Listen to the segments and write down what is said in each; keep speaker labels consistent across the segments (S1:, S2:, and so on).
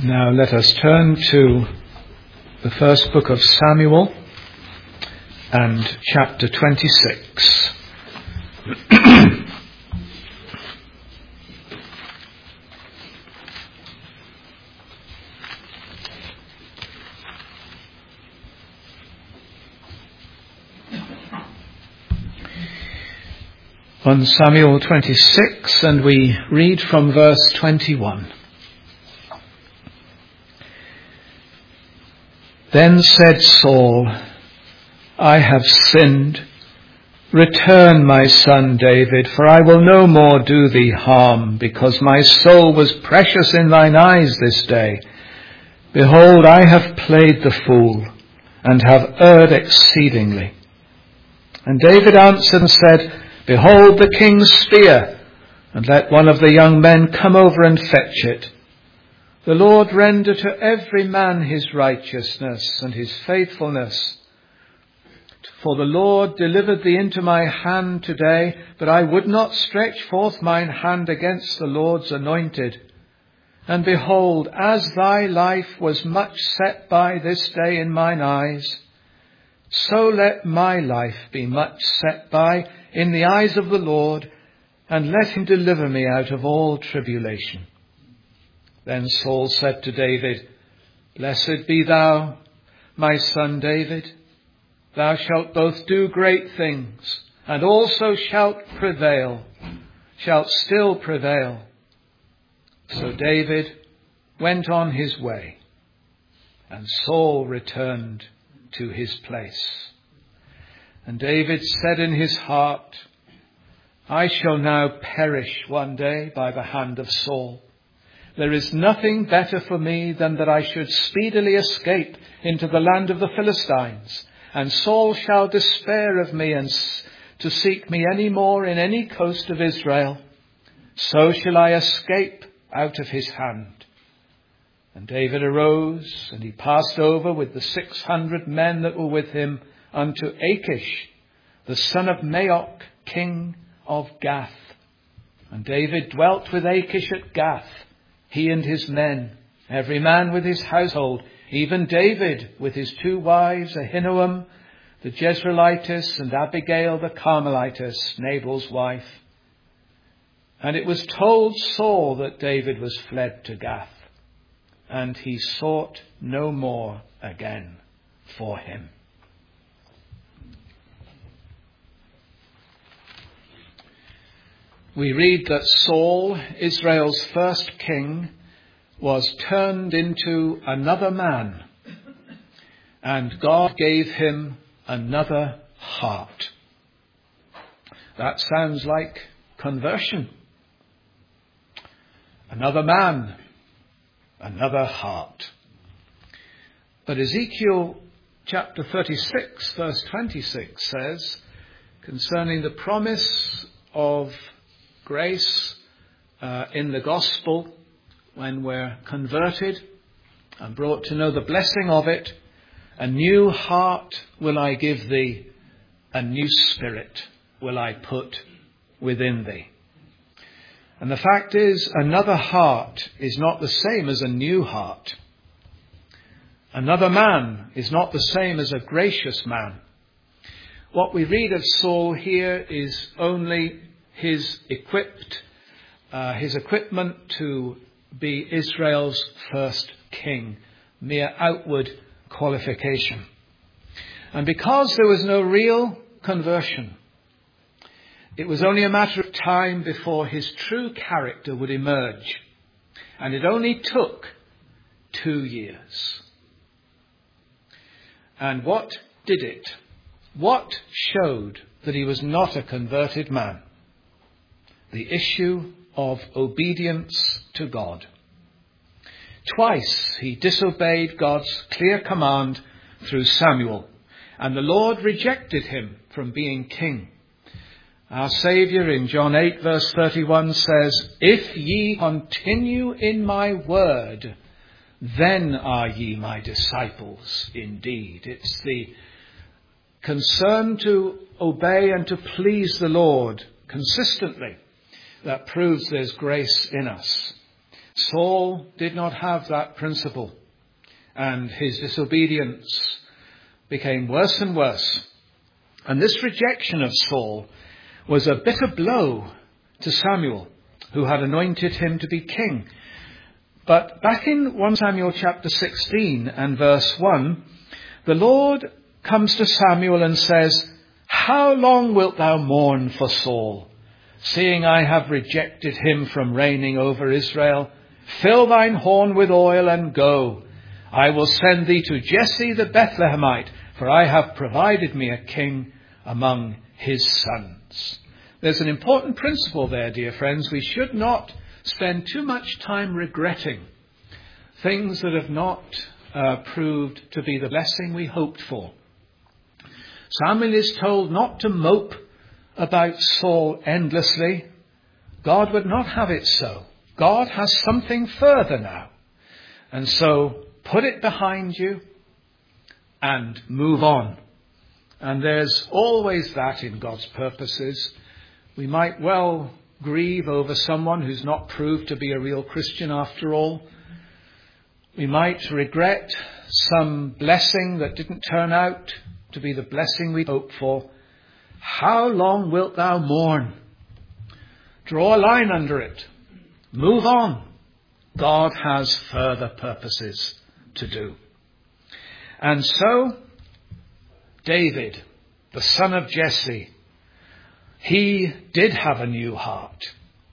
S1: Now let us turn to the first book of Samuel and chapter 26. On Samuel 26, and we read from verse 21. Then said Saul, I have sinned. Return, my son David, for I will no more do thee harm, because my soul was precious in thine eyes this day. Behold, I have played the fool, and have erred exceedingly. And David answered and said, Behold the king's spear, and let one of the young men come over and fetch it. The Lord render to every man his righteousness and his faithfulness. For the Lord delivered thee into my hand today, but I would not stretch forth mine hand against the Lord's anointed. And behold, as thy life was much set by this day in mine eyes, so let my life be much set by in the eyes of the Lord, and let him deliver me out of all tribulation. Then Saul said to David, Blessed be thou, my son David. Thou shalt both do great things, and also shalt still prevail. So David went on his way, and Saul returned to his place. And David said in his heart, I shall now perish one day by the hand of Saul. There is nothing better for me than that I should speedily escape into the land of the Philistines, and Saul shall despair of me and to seek me any more in any coast of Israel. So shall I escape out of his hand. And David arose, and he passed over with the 600 men that were with him unto Achish, the son of Maoch, king of Gath. And David dwelt with Achish at Gath, he and his men, every man with his household, even David with his 2 wives, Ahinoam the Jezreelitess and Abigail the Carmelitess, Nabal's wife. And it was told Saul that David was fled to Gath, and he sought no more again for him. We read that Saul, Israel's first king, was turned into another man, and God gave him another heart. That sounds like conversion. Another man, another heart. But Ezekiel chapter 36, verse 26 says, concerning the promise of grace in the gospel, when we're converted and brought to know the blessing of it, a new heart will I give thee, a new spirit will I put within thee. And the fact is, another heart is not the same as a new heart. Another man is not the same as a gracious man. What we read of Saul here is only his equipment to be Israel's first king, mere outward qualification. And because there was no real conversion, it was only a matter of time before his true character would emerge. And it only took 2 years. And what did it? What showed that he was not a converted man? The issue of obedience to God. Twice he disobeyed God's clear command through Samuel, and the Lord rejected him from being king. Our Saviour in John 8 verse 31 says, If ye continue in my word, then are ye my disciples indeed. It's the concern to obey and to please the Lord consistently that proves there's grace in us. Saul did not have that principle, and his disobedience became worse and worse. And this rejection of Saul was a bitter blow to Samuel, who had anointed him to be king. But back in 1 Samuel chapter 16 and verse 1, the Lord comes to Samuel and says, "How long wilt thou mourn for Saul, seeing I have rejected him from reigning over Israel? Fill thine horn with oil and go. I will send thee to Jesse the Bethlehemite, for I have provided me a king among his sons." There's an important principle there, dear friends. We should not spend too much time regretting things that have not proved to be the blessing we hoped for. Samuel is told not to mope about Saul endlessly. God would not have it so. God has something further now. And so put it behind you and move on. And there's always that in God's purposes. We might well grieve over someone who's not proved to be a real Christian after all. We might regret some blessing that didn't turn out to be the blessing we hoped for. How long wilt thou mourn? Draw a line under it. Move on. God has further purposes to do. And so, David, the son of Jesse, he did have a new heart.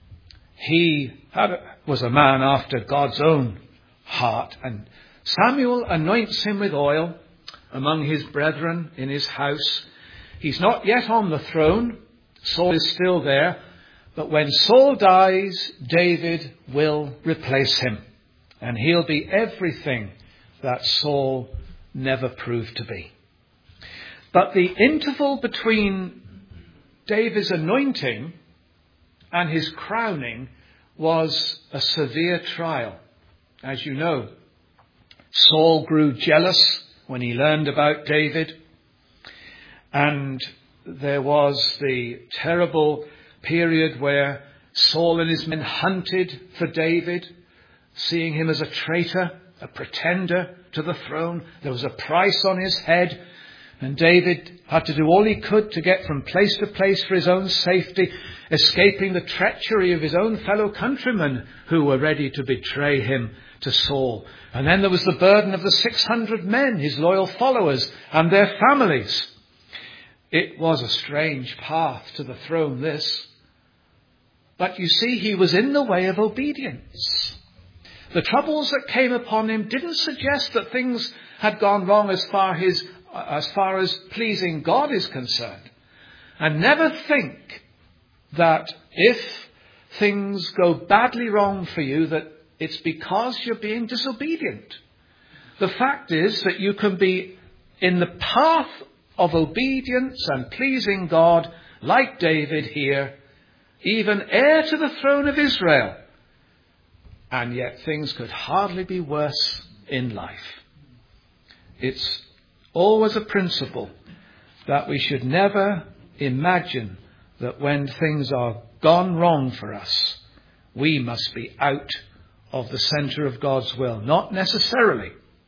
S1: He was a man after God's own heart. And Samuel anoints him with oil among his brethren in his house. He's not yet on the throne. Saul is still there. But when Saul dies, David will replace him. And he'll be everything that Saul never proved to be. But the interval between David's anointing and his crowning was a severe trial. As you know, Saul grew jealous when he learned about David. And there was the terrible period where Saul and his men hunted for David, seeing him as a traitor, a pretender to the throne. There was a price on his head, and David had to do all he could to get from place to place for his own safety, escaping the treachery of his own fellow countrymen who were ready to betray him to Saul. And then there was the burden of the 600 men, his loyal followers, and their families. It was a strange path to the throne, this. But you see, he was in the way of obedience. The troubles that came upon him didn't suggest that things had gone wrong as far as pleasing God is concerned. And never think that if things go badly wrong for you, that it's because you're being disobedient. The fact is that you can be in the path of obedience and pleasing God, like David here, even heir to the throne of Israel. And yet things could hardly be worse in life. It's always a principle that we should never imagine that when things are gone wrong for us, we must be out of the center of God's will. Not necessarily.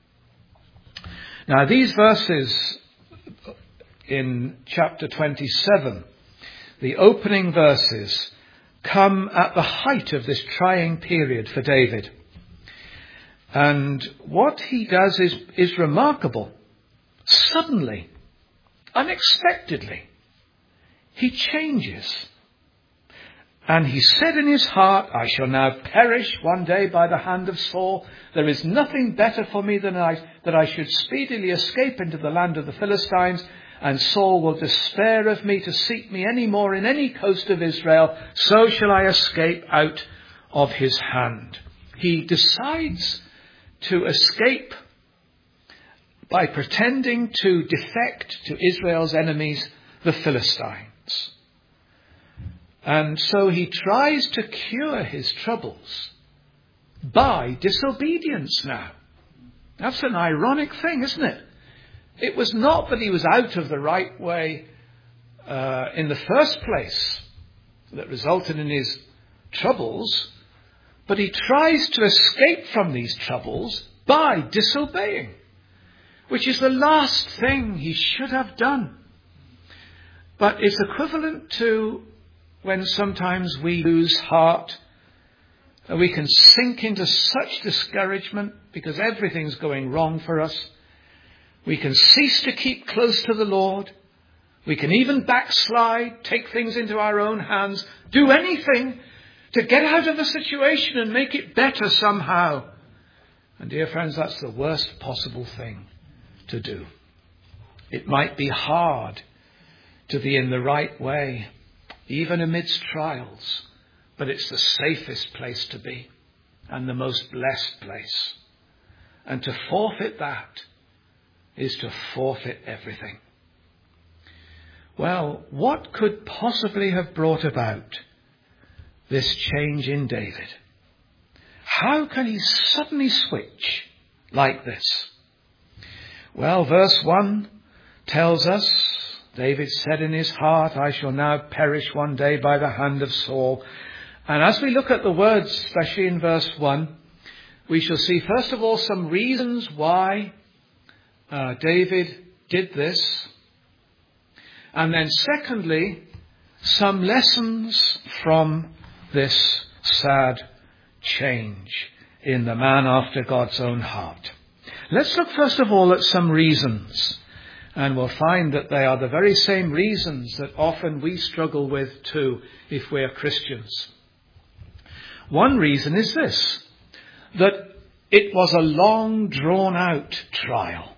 S1: Now, these verses in chapter 27, the opening verses, come at the height of this trying period for David. And what he does is remarkable. Suddenly, unexpectedly, he changes. And he said in his heart, I shall now perish one day by the hand of Saul. There is nothing better for me than that I should speedily escape into the land of the Philistines, and Saul will despair of me to seek me any more in any coast of Israel. So shall I escape out of his hand. He decides to escape by pretending to defect to Israel's enemies, the Philistines. And so he tries to cure his troubles by disobedience now. That's an ironic thing, isn't it? It was not that he was out of the right way in the first place that resulted in his troubles, But he tries to escape from these troubles by disobeying, which is the last thing he should have done. But it's equivalent to when sometimes we lose heart and we can sink into such discouragement because everything's going wrong for us. We can cease to keep close to the Lord. We can even backslide, take things into our own hands, do anything to get out of a situation and make it better somehow. And dear friends, that's the worst possible thing to do. It might be hard to be in the right way, even amidst trials, but it's the safest place to be and the most blessed place. And to forfeit that is to forfeit everything. Well, what could possibly have brought about this change in David? How can he suddenly switch like this? Well, verse 1 tells us, David said in his heart, I shall now perish one day by the hand of Saul. And as we look at the words, especially in verse 1, we shall see first of all some reasons why David did this. And then secondly, some lessons from this sad change in the man after God's own heart. Let's look first of all at some reasons. And we'll find that they are the very same reasons that often we struggle with too if we're Christians. One reason is this, that it was a long drawn out trial.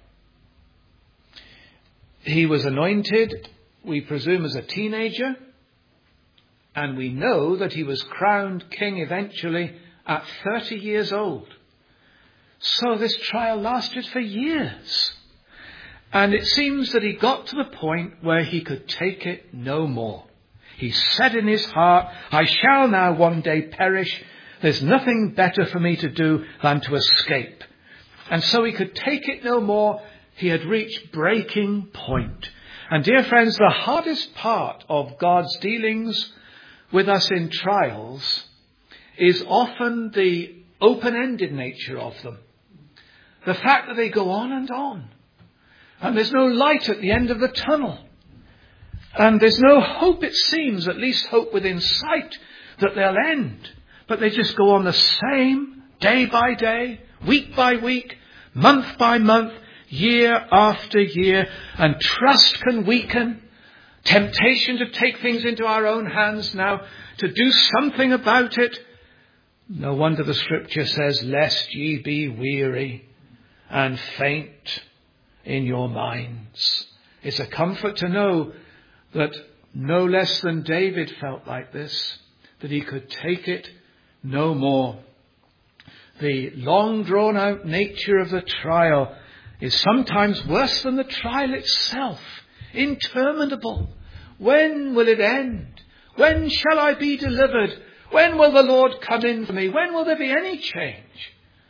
S1: He was anointed, we presume, as a teenager, and we know that he was crowned king eventually at 30 years old. So this trial lasted for years. And it seems that he got to the point where he could take it no more. He said in his heart, I shall now one day perish. There's nothing better for me to do than to escape. And so he could take it no more. He had reached breaking point. And dear friends, the hardest part of God's dealings with us in trials is often the open-ended nature of them. The fact that they go on and on. And there's no light at the end of the tunnel. And there's no hope, it seems, at least hope within sight, that they'll end. But they just go on the same, day by day, week by week, month by month, year after year. And trust can weaken. Temptation to take things into our own hands now, to do something about it. No wonder the scripture says, lest ye be weary and faint in your minds. It's a comfort to know that no less than David felt like this, that he could take it no more. The long drawn out nature of the trial is sometimes worse than the trial itself. Interminable. When will it end? When shall I be delivered? When will the Lord come in for me? When will there be any change?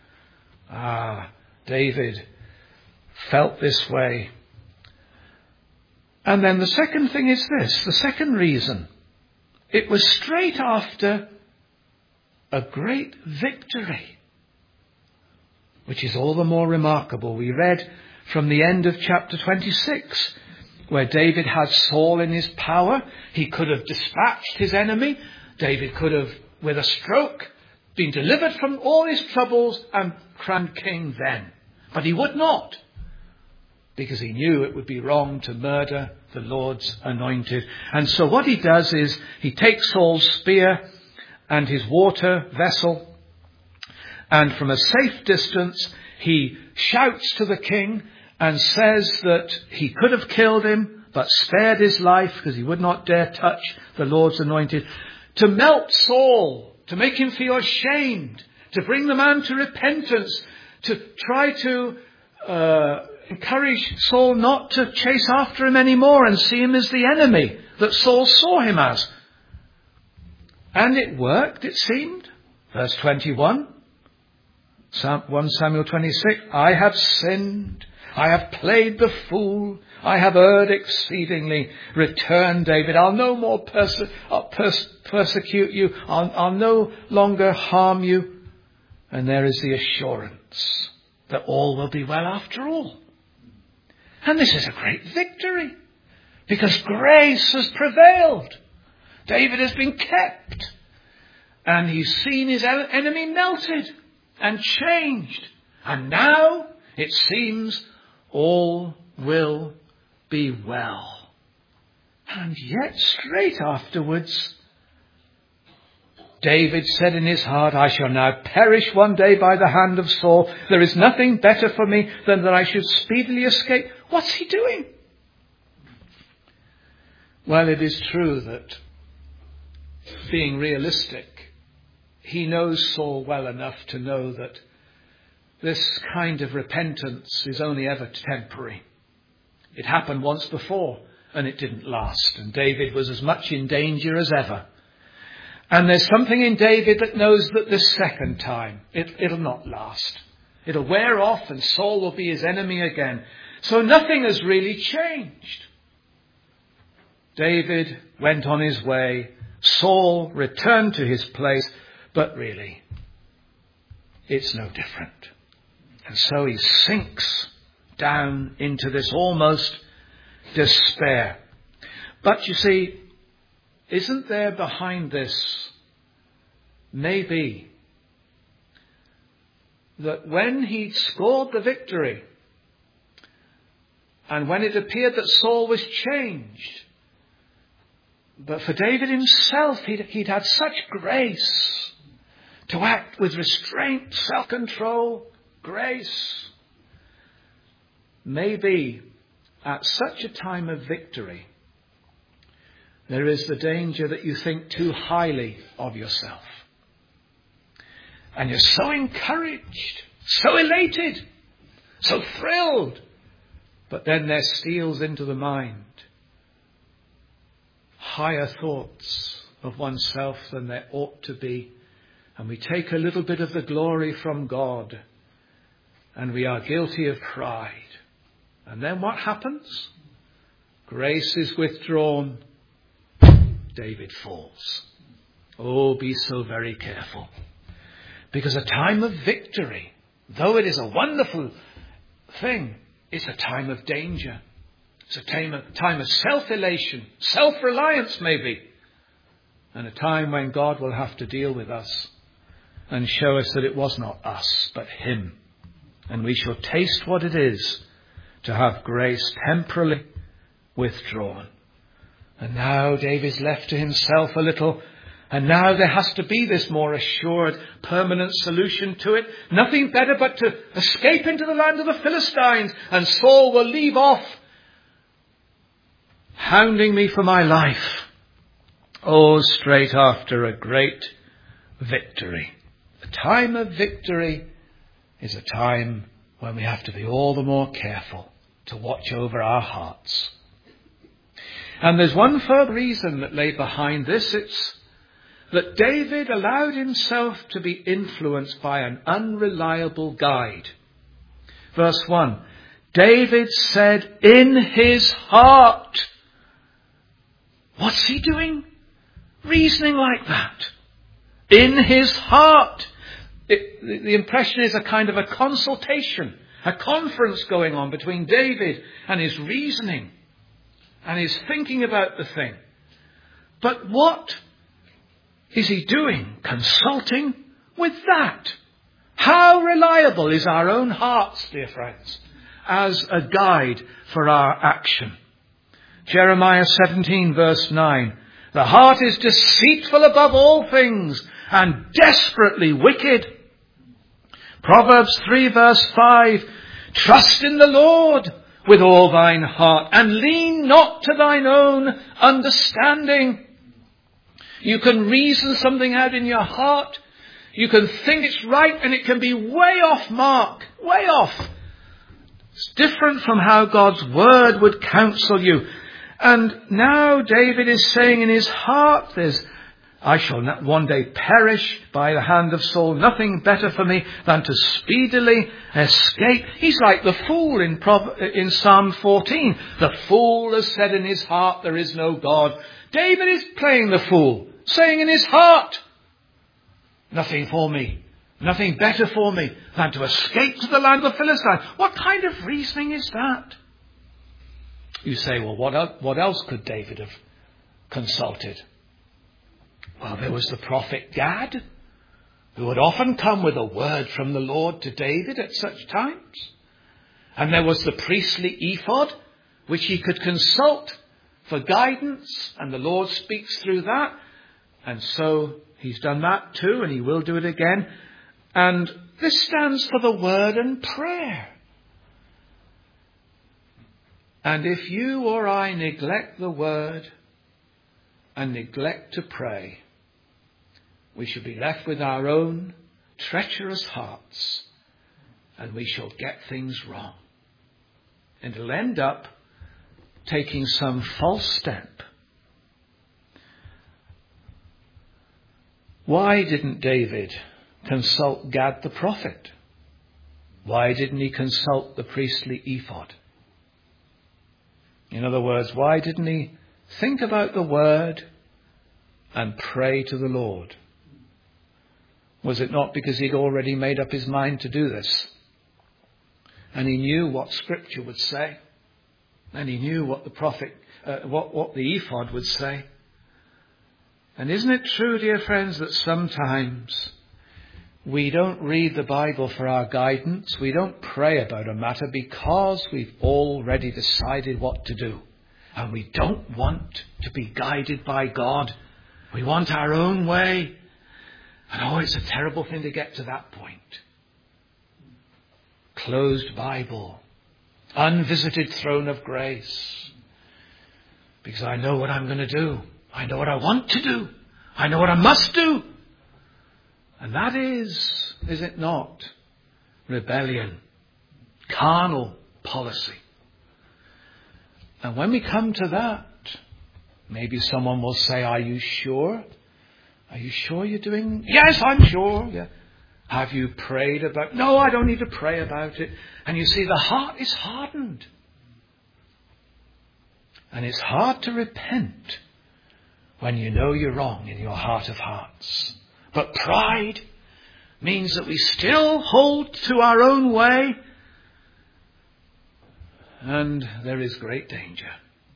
S1: David felt this way. And then the second thing is this, the second reason. It was straight after a great victory, which is all the more remarkable. We read from the end of chapter 26, where David had Saul in his power. He could have dispatched his enemy. David could have, with a stroke, been delivered from all his troubles and crowned king then. But he would not, because he knew it would be wrong to murder the Lord's anointed. And so what he does is he takes Saul's spear and his water vessel, and from a safe distance he shouts to the king and says that he could have killed him but spared his life because he would not dare touch the Lord's anointed, to melt Saul, to make him feel ashamed, to bring the man to repentance, to try to encourage Saul not to chase after him anymore and see him as the enemy that Saul saw him as. And it worked, it seemed. Verse 21, 1 Samuel 26, I have sinned. I have played the fool. I have erred exceedingly. Return, David. I'll no more persecute you. I'll no longer harm you. And there is the assurance that all will be well after all. And this is a great victory because grace has prevailed. David has been kept and he's seen his enemy melted and changed. And now it seems all will be well. And yet straight afterwards, David said in his heart, I shall now perish one day by the hand of Saul. There is nothing better for me than that I should speedily escape. What's he doing? Well, it is true that, being realistic, he knows Saul well enough to know that this kind of repentance is only ever temporary. It happened once before and it didn't last. And David was as much in danger as ever. And there's something in David that knows that this second time, it'll not last. It'll wear off and Saul will be his enemy again. So nothing has really changed. David went on his way. Saul returned to his place. But really, it's no different. And so he sinks down into this almost despair. But you see, isn't there behind this maybe that when he scored the victory and when it appeared that Saul was changed, but for David himself, he'd had such grace to act with restraint, self-control, grace. Maybe at such a time of victory, there is the danger that you think too highly of yourself. And you're so encouraged, so elated, so thrilled. But then there steals into the mind higher thoughts of oneself than there ought to be. And we take a little bit of the glory from God. And we are guilty of pride. And then what happens? Grace is withdrawn. David falls. Oh, be so very careful. Because a time of victory, though it is a wonderful thing, it's a time of danger. It's a time of self-elation, self-reliance maybe. And a time when God will have to deal with us and show us that it was not us, but him. And we shall taste what it is to have grace temporarily withdrawn. And now David's left to himself a little. And now there has to be this more assured, permanent solution to it. Nothing better but to escape into the land of the Philistines. And Saul will leave off hounding me for my life. Oh, straight after a great victory. The time of victory is a time when we have to be all the more careful to watch over our hearts. And there's one further reason that lay behind this. It's that David allowed himself to be influenced by an unreliable guide. Verse 1, David said in his heart. What's he doing? Reasoning like that. In his heart. The impression is a kind of a consultation, a conference going on between David and his reasoning and his thinking about the thing. But what is he doing? Consulting with that. How reliable is our own hearts, dear friends, as a guide for our action? Jeremiah 17 verse 9. The heart is deceitful above all things and desperately wicked. Proverbs 3 verse 5. Trust in the Lord with all thine heart and lean not to thine own understanding. You can reason something out in your heart. You can think it's right and it can be way off mark. Way off. It's different from how God's word would counsel you. And now David is saying in his heart there's I shall not one day perish by the hand of Saul. Nothing better for me than to speedily escape. He's like the fool in Psalm 14. The fool has said in his heart, there is no God. David is playing the fool, saying in his heart, nothing for me, nothing better for me than to escape to the land of the Philistines. What kind of reasoning is that? You say, well, what else could David have consulted? Well, there was the prophet Gad, who would often come with a word from the Lord to David at such times. And there was the priestly ephod, which he could consult for guidance, and the Lord speaks through that. And so he's done that too, and he will do it again. And this stands for the word and prayer. And if you or I neglect the word and neglect to pray, we shall be left with our own treacherous hearts, and we shall get things wrong. And it'll end up taking some false step. Why didn't David consult Gad the prophet? Why didn't he consult the priestly ephod? In other words, why didn't he think about the word and pray to the Lord? Was it not because he'd already made up his mind to do this? And he knew what Scripture would say. And he knew what the prophet, what the ephod would say. And isn't it true, dear friends, that sometimes we don't read the Bible for our guidance. We don't pray about a matter because we've already decided what to do. And we don't want to be guided by God. We want our own way. And it's a terrible thing to get to that point. Closed Bible. Unvisited throne of grace. Because I know what I'm going to do. I know what I want to do. I know what I must do. And that is it not? Rebellion. Carnal policy. And when we come to that, maybe someone will say, are you sure? Are you sure you're doing? Yes, I'm sure. Yeah. Have you prayed about? No, I don't need to pray about it. And you see, the heart is hardened. And it's hard to repent when you know you're wrong in your heart of hearts. But pride means that we still hold to our own way. And there is great danger.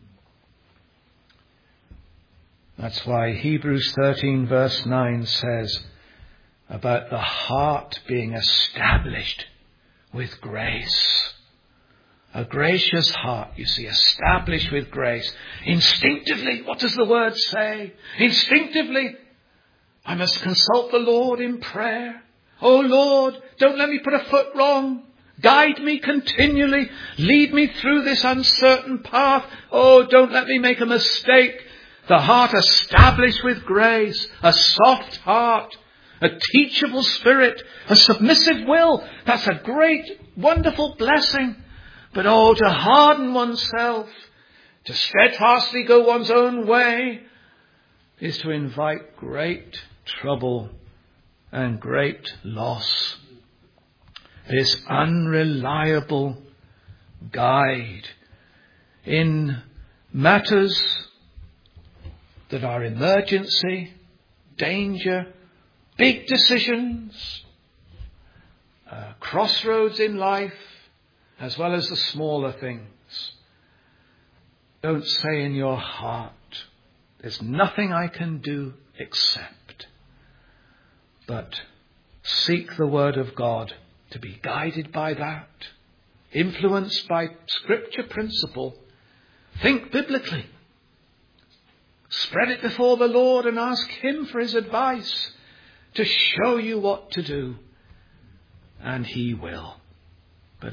S1: That's why Hebrews 13 verse 9 says about the heart being established with grace. A gracious heart, you see, established with grace. Instinctively, what does the word say? Instinctively, I must consult the Lord in prayer. Oh Lord, don't let me put a foot wrong. Guide me continually. Lead me through this uncertain path. Oh, don't let me make a mistake. The heart established with grace, a soft heart, a teachable spirit, a submissive will. That's a great, wonderful blessing. But to harden oneself, to steadfastly go one's own way, is to invite great trouble and great loss. This unreliable guide in matters that are emergency, danger, big decisions, crossroads in life, as well as the smaller things. Don't say in your heart, there's nothing I can do except. But seek the word of God to be guided by that, influenced by Scripture principle. Think biblically. Spread it before the Lord and ask Him for His advice to show you what to do. And He will. But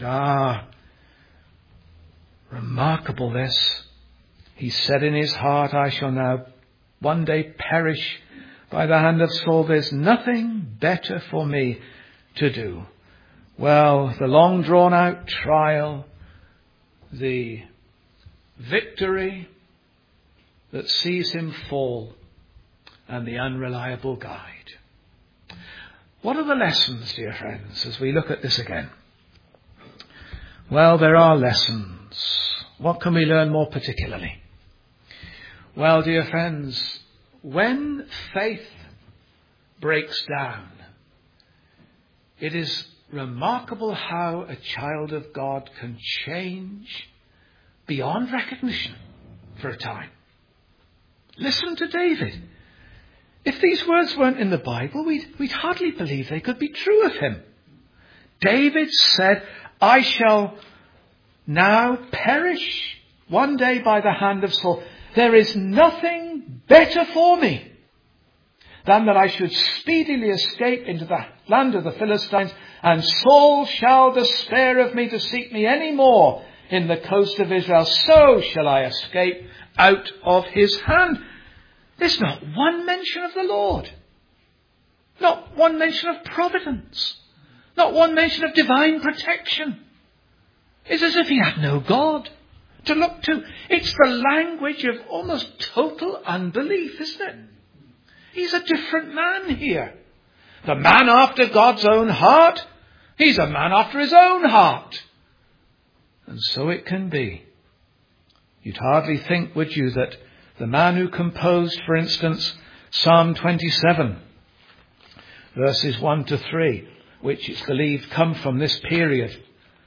S1: remarkable this. He said in his heart, I shall now one day perish by the hand of Saul. There's nothing better for me to do. Well, the long drawn out trial, the victory that sees him fall, and the unreliable guide. What are the lessons, dear friends, as we look at this again? Well, there are lessons. What can we learn more particularly? Well, dear friends, when faith breaks down, it is remarkable how a child of God can change beyond recognition for a time. Listen to David. If these words weren't in the Bible, we'd hardly believe they could be true of him. David said, I shall now perish one day by the hand of Saul. There is nothing better for me than that I should speedily escape into the land of the Philistines, and Saul shall despair of me to seek me any more in the coast of Israel. So shall I escape out of his hand. There's not one mention of the Lord. Not one mention of providence. Not one mention of divine protection. It's as if he had no God to look to. It's the language of almost total unbelief, isn't it? He's a different man here. The man after God's own heart. He's a man after his own heart. And so it can be. You'd hardly think, would you, that the man who composed, for instance, Psalm 27, verses 1 to 3, which it's believed come from this period.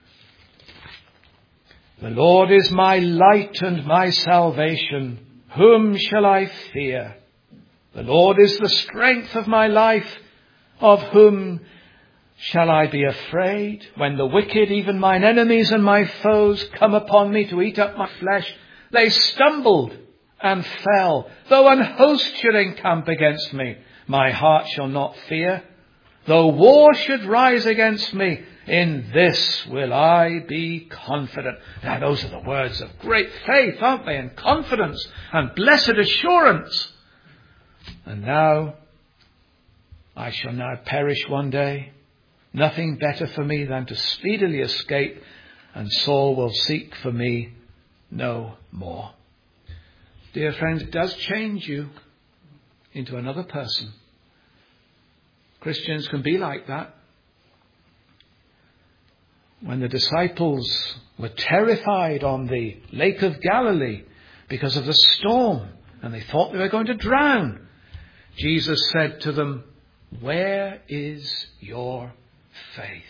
S1: The Lord is my light and my salvation. Whom shall I fear? The Lord is the strength of my life. Of whom shall I be afraid? When the wicked, even mine enemies and my foes, come upon me to eat up my flesh, they stumbled and fell. Though an host should encamp against me, my heart shall not fear. Though war should rise against me, in this will I be confident. Now, those are the words of great faith, aren't they? And confidence and blessed assurance. And now, I shall now perish one day. Nothing better for me than to speedily escape, and Saul will seek for me no more. Dear friends, it does change you into another person. Christians can be like that. When the disciples were terrified on the Lake of Galilee because of the storm, and they thought they were going to drown, Jesus said to them, "Where is your faith?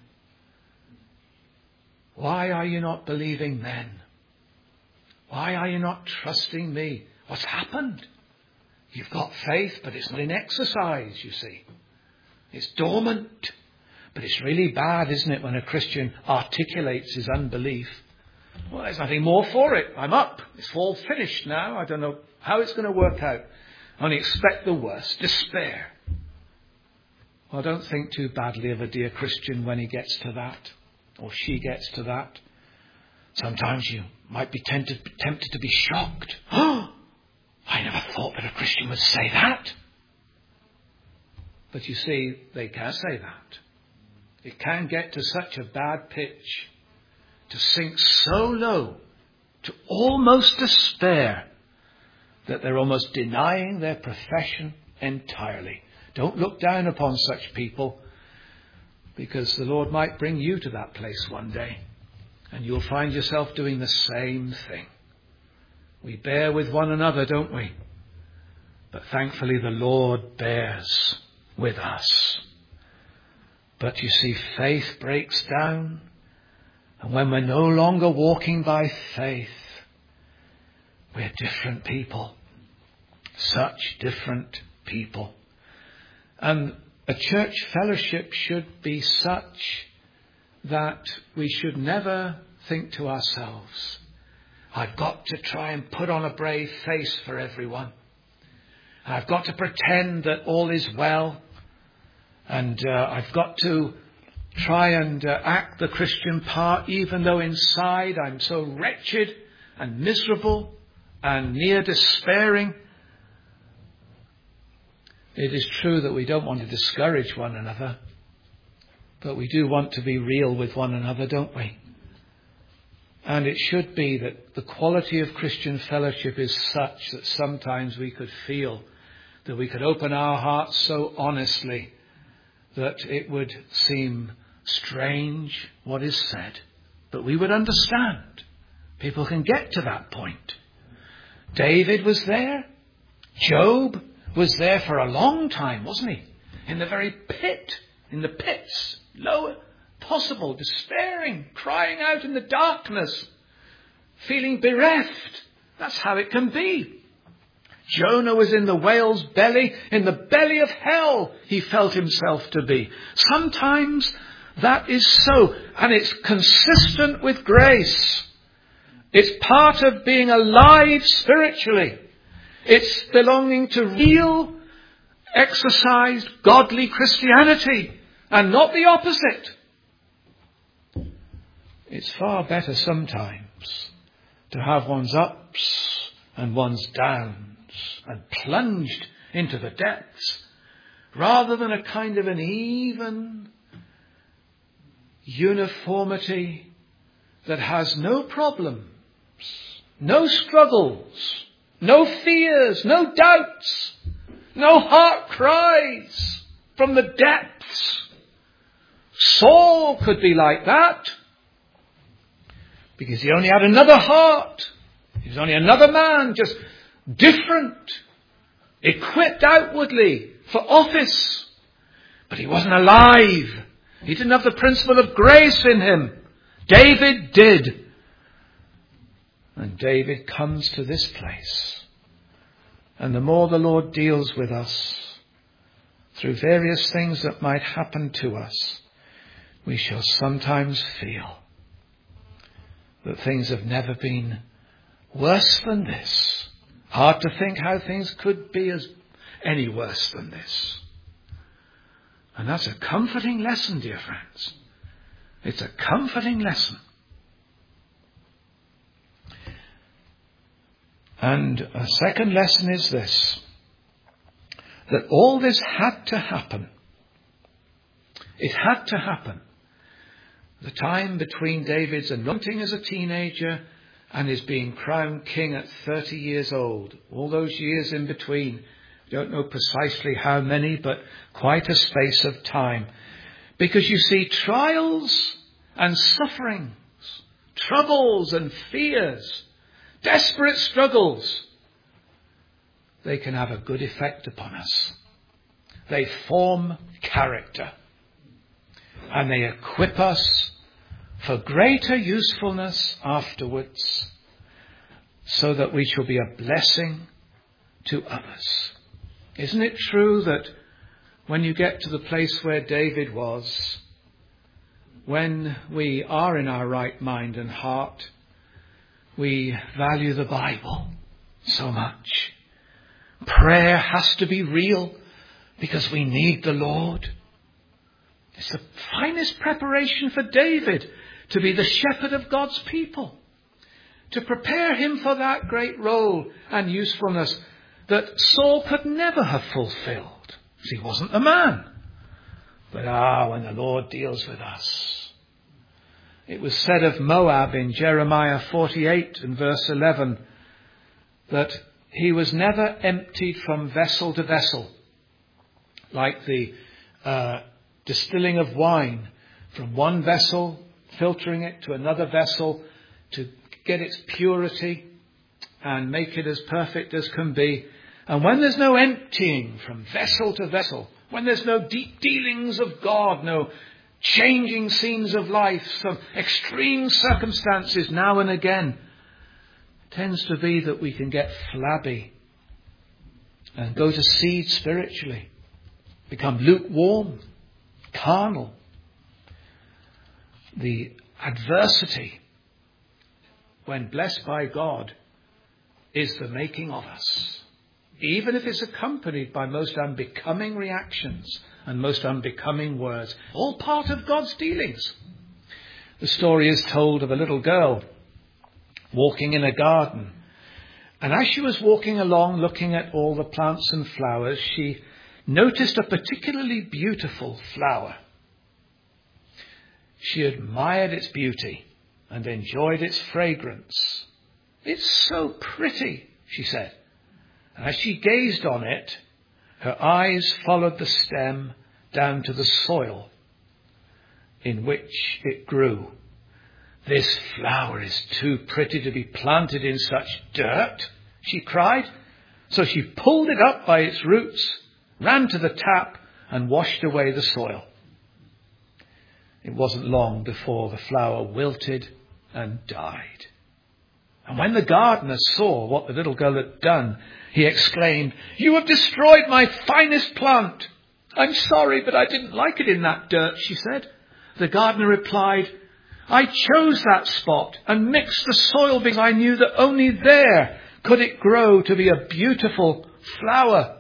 S1: Why are you not believing then? Why are you not trusting me?" What's happened? You've got faith, but it's not in exercise, you see. It's dormant. But it's really bad, isn't it, when a Christian articulates his unbelief? Well, there's nothing more for it. I'm up. It's all finished now. I don't know how it's going to work out. I only expect the worst. Despair. Well, don't think too badly of a dear Christian when he gets to that, or she gets to that. Sometimes you might be tempted to be shocked. Oh, I never thought that a Christian would say that. But you see, they can't say that. It can get to such a bad pitch, to sink so low, to almost despair, that they're almost denying their profession entirely. Don't look down upon such people, because the Lord might bring you to that place one day, and you'll find yourself doing the same thing. We bear with one another, don't we? But thankfully the Lord bears with us. But you see, faith breaks down, and when we're no longer walking by faith, we're different people. Such different people. And a church fellowship should be such that we should never think to ourselves, I've got to try and put on a brave face for everyone. I've got to pretend that all is well. And I've got to try and act the Christian part, even though inside I'm so wretched and miserable and near despairing. It is true that we don't want to discourage one another, but we do want to be real with one another, don't we? And it should be that the quality of Christian fellowship is such that sometimes we could feel that we could open our hearts so honestly that it would seem strange what is said, but we would understand. People can get to that point. David was there. Job was there for a long time, wasn't he? In the very pit, in the pits, lower possible, despairing, crying out in the darkness, feeling bereft. That's how it can be. Jonah was in the whale's belly, in the belly of hell he felt himself to be. Sometimes that is so, and it's consistent with grace. It's part of being alive spiritually. It's belonging to real, exercised, godly Christianity, and not the opposite. It's far better sometimes to have one's ups and one's downs and plunged into the depths, rather than a kind of an even uniformity that has no problems, no struggles, no fears, no doubts, no heart cries from the depths. Saul could be like that because he only had another heart. He was only another man, just different, equipped outwardly for office. But he wasn't alive. He didn't have the principle of grace in him. David did. And David comes to this place. And the more the Lord deals with us through various things that might happen to us, we shall sometimes feel that things have never been worse than this. Hard to think how things could be as any worse than this. And that's a comforting lesson, dear friends. It's a comforting lesson. And a second lesson is this, that all this had to happen. It had to happen. The time between David's anointing as a teenager and his being crowned king at 30 years old. All those years in between. Don't know precisely how many, but quite a space of time. Because you see, trials and sufferings, troubles and fears, desperate struggles, they can have a good effect upon us. They form character. And they equip us for greater usefulness afterwards, so that we shall be a blessing to others. Isn't it true that when you get to the place where David was, when we are in our right mind and heart, we value the Bible so much. Prayer has to be real because we need the Lord. It's the finest preparation for David to be the shepherd of God's people, to prepare him for that great role and usefulness that Saul could never have fulfilled. He wasn't the man. But when the Lord deals with us. It was said of Moab in Jeremiah 48 and verse 11 that he was never emptied from vessel to vessel, like the distilling of wine from one vessel, filtering it to another vessel to get its purity and make it as perfect as can be. And when there's no emptying from vessel to vessel, when there's no deep dealings of God, no changing scenes of life, some extreme circumstances now and again, it tends to be that we can get flabby and go to seed spiritually, become lukewarm, carnal. The adversity, when blessed by God, is the making of us. Even if it's accompanied by most unbecoming reactions and most unbecoming words. All part of God's dealings. The story is told of a little girl walking in a garden. And as she was walking along looking at all the plants and flowers, she noticed a particularly beautiful flower. She admired its beauty and enjoyed its fragrance. "It's so pretty," she said. And as she gazed on it, Her eyes followed the stem down to the soil in which it grew. "This flower is too pretty to be planted in such dirt," she cried. So she pulled it up by its roots, ran to the tap and washed away the soil. It wasn't long before the flower wilted and died. And when the gardener saw what the little girl had done, he exclaimed, "You have destroyed my finest plant." "I'm sorry, but I didn't like it in that dirt," she said. The gardener replied, "I chose that spot and mixed the soil because I knew that only there could it grow to be a beautiful flower."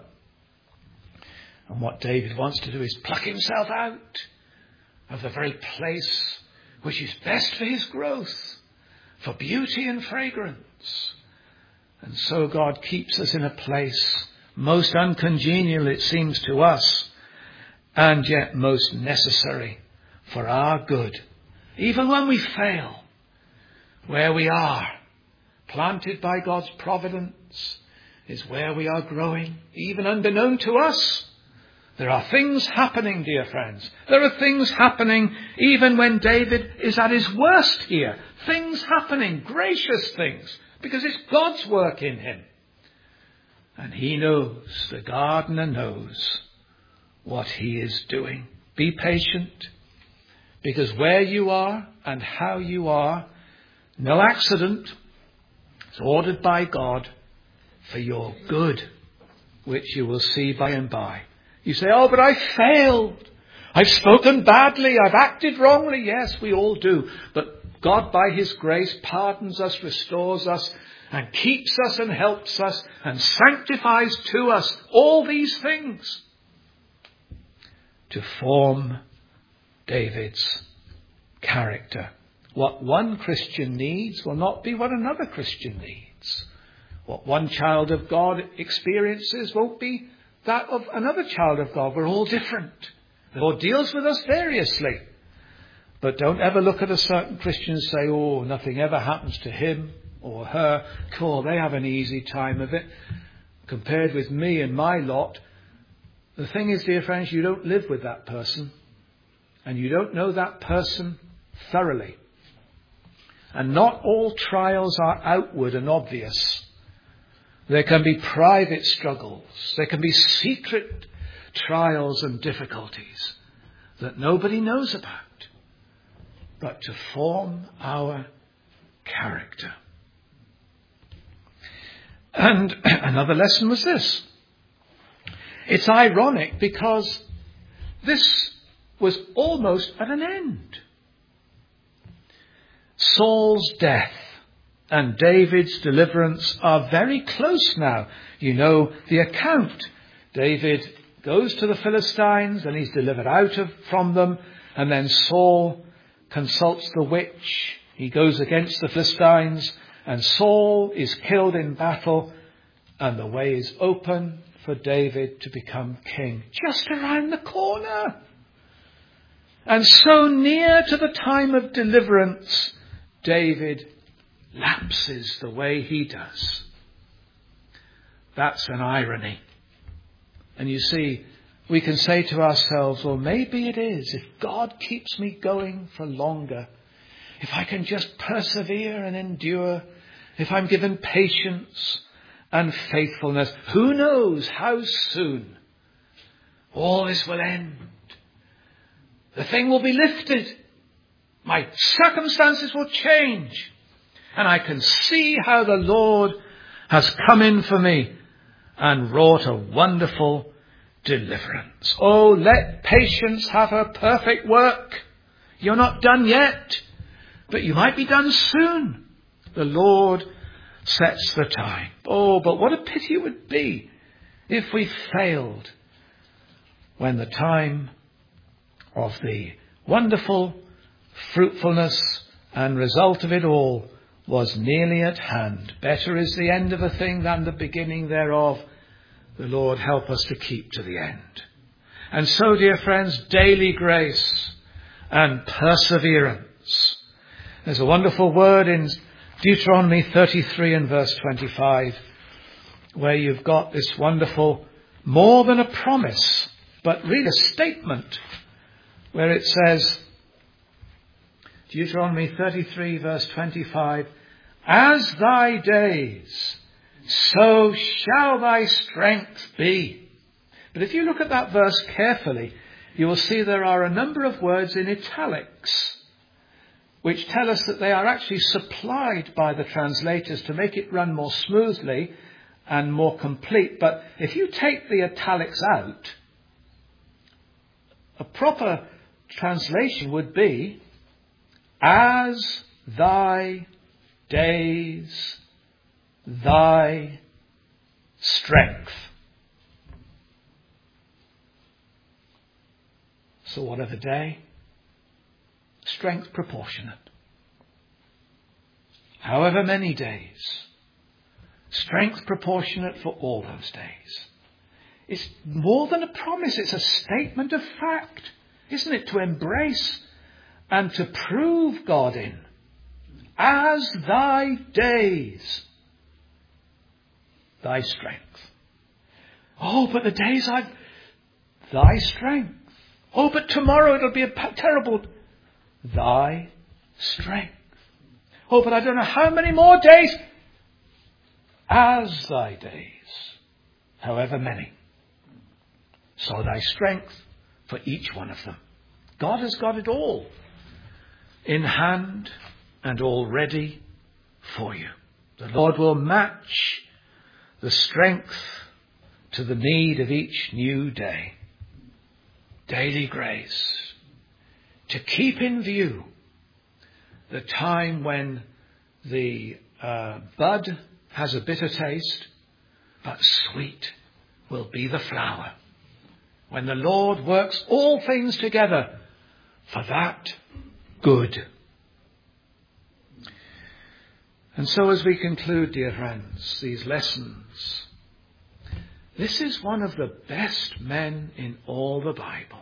S1: And what David wants to do is pluck himself out of the very place which is best for his growth, for beauty and fragrance. And so God keeps us in a place most uncongenial, it seems to us, and yet most necessary for our good. Even when we fail, where we are, planted by God's providence, is where we are growing, even unbeknown to us. There are things happening, dear friends. There are things happening even when David is at his worst here. Things happening, gracious things, because it's God's work in him. And he knows, the gardener knows what he is doing. Be patient, because where you are and how you are, no accident. It's ordered by God for your good, which you will see by and by. You say, "Oh, but I failed. I've spoken badly. I've acted wrongly." Yes, we all do. But God, by his grace, pardons us, restores us, and keeps us and helps us and sanctifies to us all these things to form David's character. What one Christian needs will not be what another Christian needs. What one child of God experiences won't be that of another child of God. We're all different. The Lord deals with us variously. But don't ever look at a certain Christian and say, "Oh, nothing ever happens to him or her. Cool, they have an easy time of it compared with me and my lot." The thing is, dear friends, you don't live with that person. And you don't know that person thoroughly. And not all trials are outward and obvious. There can be private struggles. There can be secret trials and difficulties that nobody knows about, but to form our character. And another lesson was this. It's ironic because this was almost at an end. Saul's death and David's deliverance are very close now. You know the account. David goes to the Philistines and he's delivered from them. And then Saul consults the witch. He goes against the Philistines and Saul is killed in battle. And the way is open for David to become king. Just around the corner. And so near to the time of deliverance, David lapses the way he does. That's an irony. And you see, we can say to ourselves, well, maybe it is. If God keeps me going for longer, if I can just persevere and endure, if I'm given patience and faithfulness, who knows how soon all this will end. The thing will be lifted. My circumstances will change. And I can see how the Lord has come in for me and wrought a wonderful deliverance. Oh, let patience have her perfect work. You're not done yet, but you might be done soon. The Lord sets the time. Oh, but what a pity it would be if we failed when the time of the wonderful fruitfulness and result of it all was nearly at hand. Better is the end of a thing than the beginning thereof. The Lord help us to keep to the end. And so, dear friends, daily grace and perseverance. There's a wonderful word in Deuteronomy 33 and verse 25, where you've got this wonderful more than a promise, but really a statement, where it says, Deuteronomy 33 verse 25, as thy days, so shall thy strength be. But if you look at that verse carefully, you will see there are a number of words in italics, which tell us that they are actually supplied by the translators to make it run more smoothly and more complete. But if you take the italics out, a proper translation would be, as thy days, thy strength. So whatever day, strength proportionate. However many days, strength proportionate for all those days. It's more than a promise, it's a statement of fact, isn't it? To embrace and to prove God in. As thy days, thy strength. Oh, but the days I've thy strength. Oh, but tomorrow it'll be a terrible thy strength. Oh, but I don't know how many more days. As thy days, however many, so thy strength for each one of them. God has got it all in hand and all ready for you. The Lord will match the strength to the need of each new day. Daily grace. To keep in view the time when the bud has a bitter taste, but sweet will be the flower. When the Lord works all things together for that good. And so as we conclude, dear friends, these lessons, this is one of the best men in all the Bible.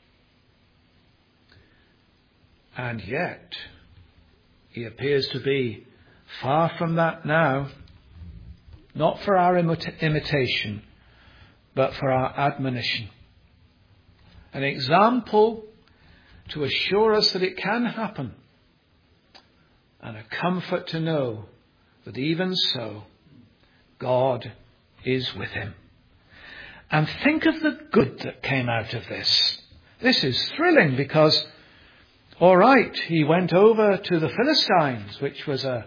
S1: And yet, he appears to be far from that now, not for our imitation, but for our admonition. An example to assure us that it can happen, and a comfort to know that even so, God is with him. And think of the good that came out of this. This is thrilling because, all right, he went over to the Philistines, which was a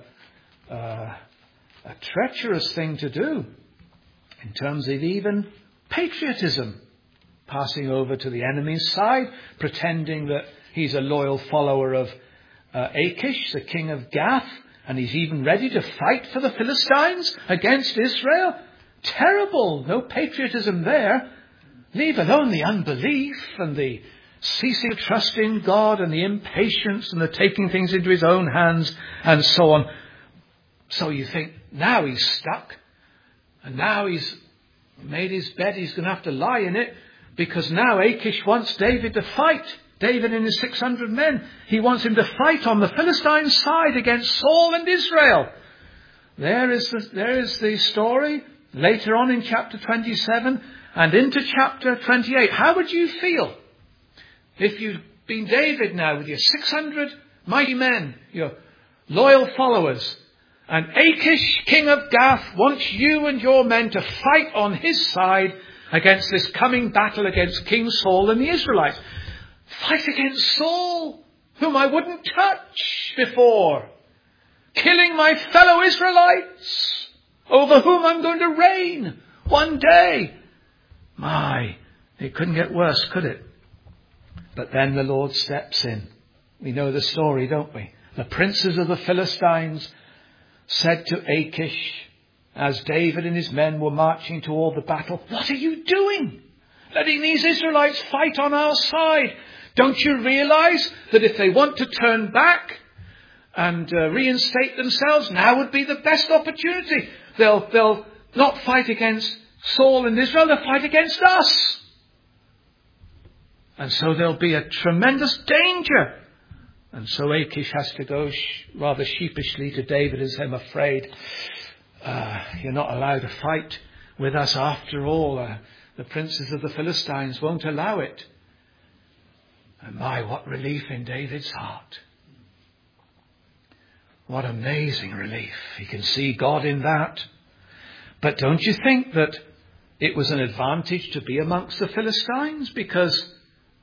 S1: treacherous thing to do in terms of even patriotism. Passing over to the enemy's side, pretending that he's a loyal follower of Achish, the king of Gath, and he's even ready to fight for the Philistines against Israel. Terrible, no patriotism there. Leave alone the unbelief and the ceasing trust in God and the impatience and the taking things into his own hands and so on. So you think, now he's stuck, and now he's made his bed, he's going to have to lie in it, because now Achish wants David to fight. David and his 600 men. He wants him to fight on the Philistine side against Saul and Israel. There is the story later on in chapter 27 and into chapter 28. How would you feel if you'd been David now with your 600 mighty men, your loyal followers, and Achish, king of Gath, wants you and your men to fight on his side against this coming battle against King Saul and the Israelites? Fight against Saul, whom I wouldn't touch before. Killing my fellow Israelites, over whom I'm going to reign one day. My, it couldn't get worse, could it? But then the Lord steps in. We know the story, don't we? The princes of the Philistines said to Achish, as David and his men were marching toward the battle, "What are you doing? Letting these Israelites fight on our side? Don't you realize that if they want to turn back and reinstate themselves, now would be the best opportunity? They'll not fight against Saul and Israel, they'll fight against us. And so there'll be a tremendous danger." And so Achish has to go rather sheepishly to David and say, "I'm afraid you're not allowed to fight with us after all. The princes of the Philistines won't allow it. And my, what relief in David's heart. What amazing relief. He can see God in that. But don't you think that it was an advantage to be amongst the Philistines? Because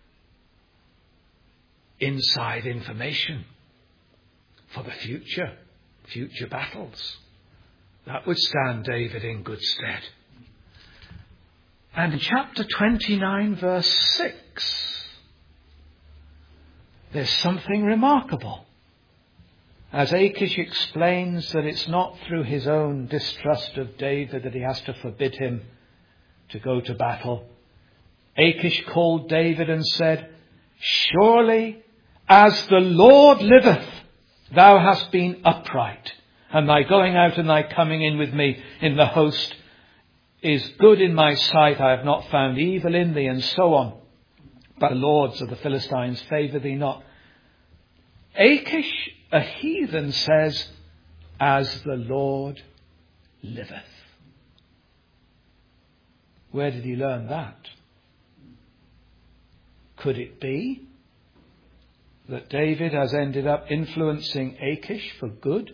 S1: inside information for the future battles, that would stand David in good stead. And in chapter 29, verse 6, there's something remarkable. As Achish explains that it's not through his own distrust of David that he has to forbid him to go to battle. Achish called David and said, "Surely as the Lord liveth, thou hast been upright, and thy going out and thy coming in with me in the host is good in my sight. I have not found evil in thee," and so on. But the lords of the Philistines favour thee not. Achish, a heathen, says, "As the Lord liveth." Where did he learn that? Could it be that David has ended up influencing Achish for good?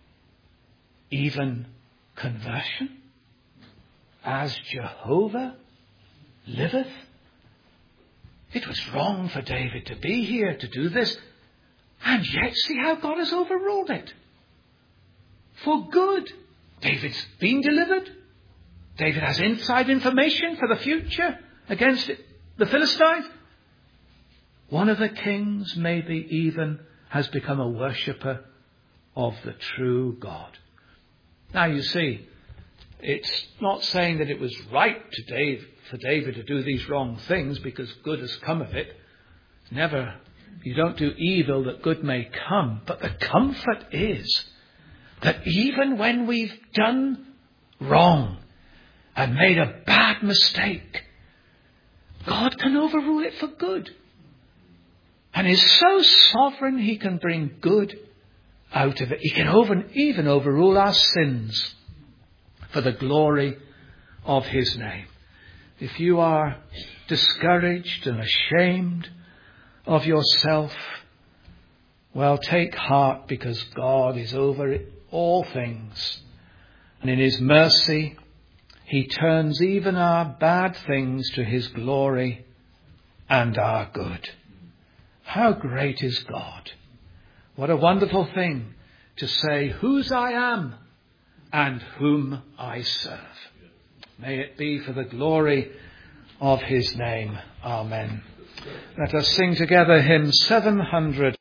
S1: Even conversion? As Jehovah liveth? It was wrong for David to be here to do this. And yet see how God has overruled it. For good. David's been delivered. David has inside information for the future against the Philistines. One of the kings maybe even has become a worshipper of the true God. Now you see, it's not saying that it was right for David to do these wrong things because good has come of it. Never. You don't do evil that good may come. But the comfort is that even when we've done wrong and made a bad mistake, God can overrule it for good. And is so sovereign he can bring good out of it. He can even overrule our sins for the glory of his name. If you are discouraged and ashamed of yourself, well, take heart, because God is over all things. And in his mercy, he turns even our bad things to his glory and our good. How great is God! What a wonderful thing to say whose I am and whom I serve. May it be for the glory of his name. Amen. Let us sing together hymn 700.